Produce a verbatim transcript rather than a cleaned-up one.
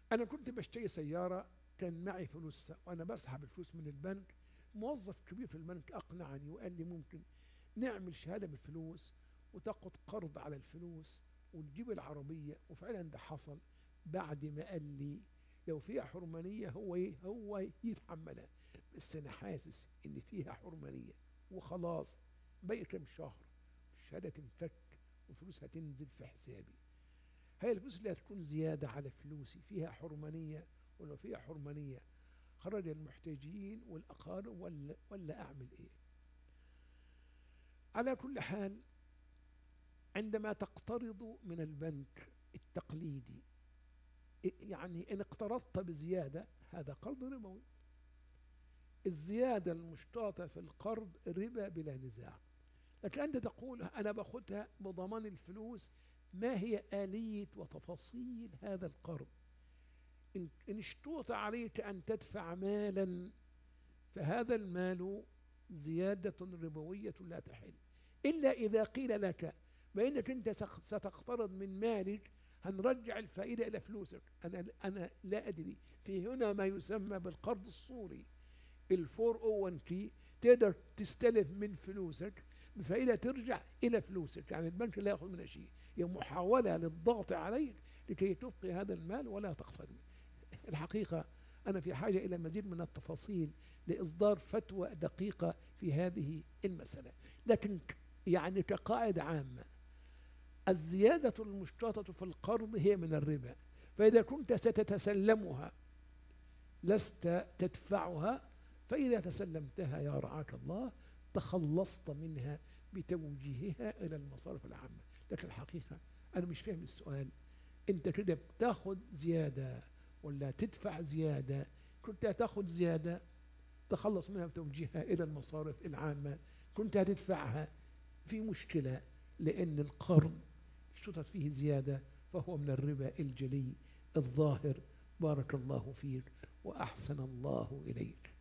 أنا كنت بشتري سيارة، كان معي فلوس وأنا بسحب الفلوس من البنك. موظف كبير في البنك أقنعني وقال لي ممكن نعمل شهادة بالفلوس وتاخد قرض على الفلوس وتجيب العربية. وفعلا ده حصل بعد ما قال لي لو فيها حرمانية هو ايه هو يتحملها. بس أنا حاسس إن فيها حرمانية وخلاص، باقي كام شهر الشهادة تنفك والفلوس هتنزل في حسابي. هي الفلوس اللي هتكون زيادة على فلوسي فيها حرمانية؟ ولو فيها حرمانية خرج المحتاجين والأقارب ولا, ولا أعمل إيه؟ على كل حال، عندما تقترض من البنك التقليدي، يعني إن اقترضت بزيادة هذا قرض ربوي. الزيادة المشترطة في القرض ربا بلا نزاع. لكن أنت تقول أنا باخدها بضمان الفلوس، ما هي آلية وتفاصيل هذا القرض؟ إن اشترط عليك أن تدفع مالا فهذا المال زيادة ربوية لا تحل، إلا إذا قيل لك بأنك أنت ستقترض من مالك هنرجع الفائدة إلى فلوسك. أنا أنا لا أدري. في هنا ما يسمى بالقرض الصوري، الفور او وان كي، تقدر تستلف من فلوسك بفائدة ترجع إلى فلوسك، يعني البنك لا يأخذ منها شيء. هي محاولة للضغط عليك لكي تبقي هذا المال ولا تقترض. الحقيقة أنا في حاجة إلى مزيد من التفاصيل لإصدار فتوى دقيقة في هذه المسألة. لكن يعني كقاعدة عامة، الزيادة المشترطة في القرض هي من الربا، فإذا كنت ستتسلمها لست تدفعها، فإذا تسلمتها يا رعاك الله تخلصت منها بتوجيهها إلى المصارف العامة. لكن الحقيقة أنا مش فاهم السؤال. أنت كده بتاخد زيادة ولا تدفع زيادة؟ كنت هتاخد زيادة تخلص منها بتوجيهها إلى المصارف العامة، كنت هتدفعها في مشكلة، لأن القرض اشترط فيه زيادة فهو من الربا الجلي الظاهر. بارك الله فيك وأحسن الله إليك.